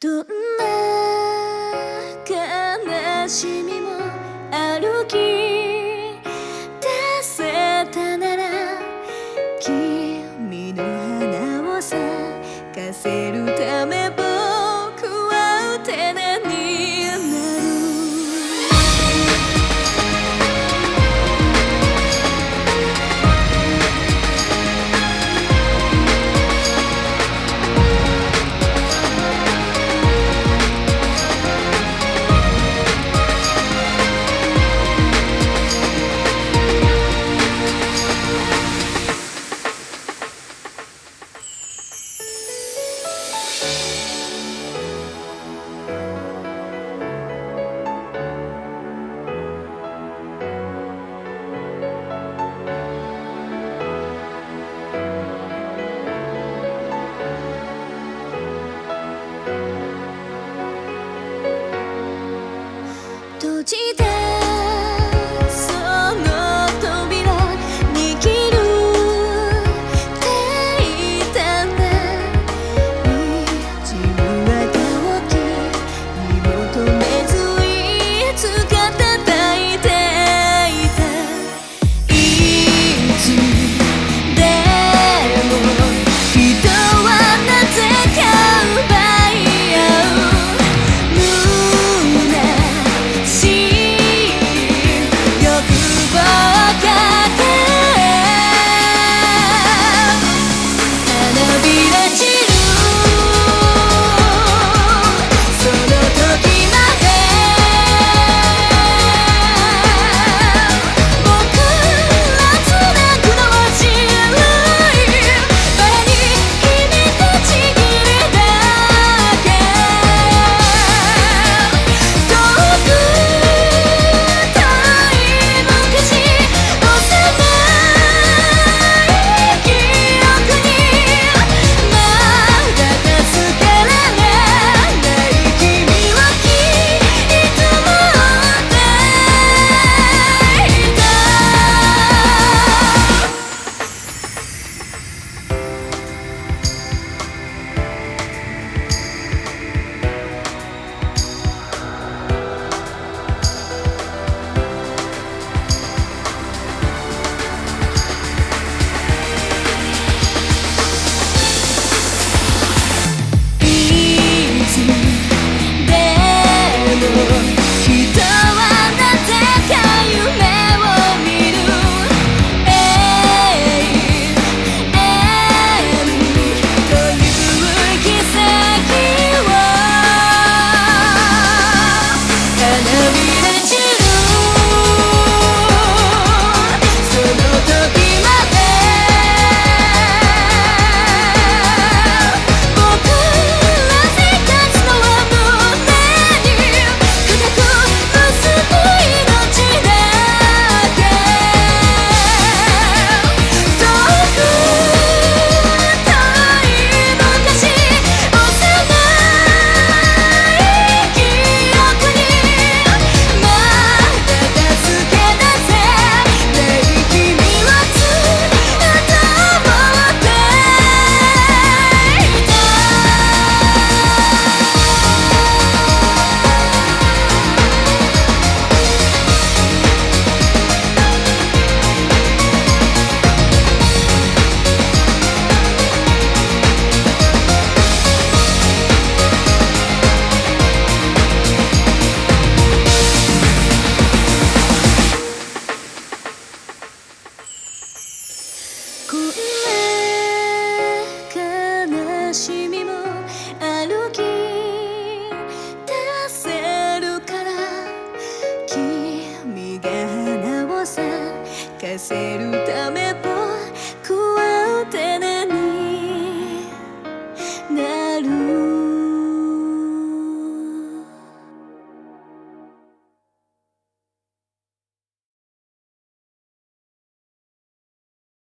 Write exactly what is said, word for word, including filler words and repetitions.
どんな悲しみも歩き出せたなら君の花を咲かせるため僕は手なになる。閉じたその扉握るていたんだ。虹は乾き身求めずいつか叩いていた。いつでも人はなぜか奪い合う。こんな悲しみも歩き出せるから君が花を咲かせる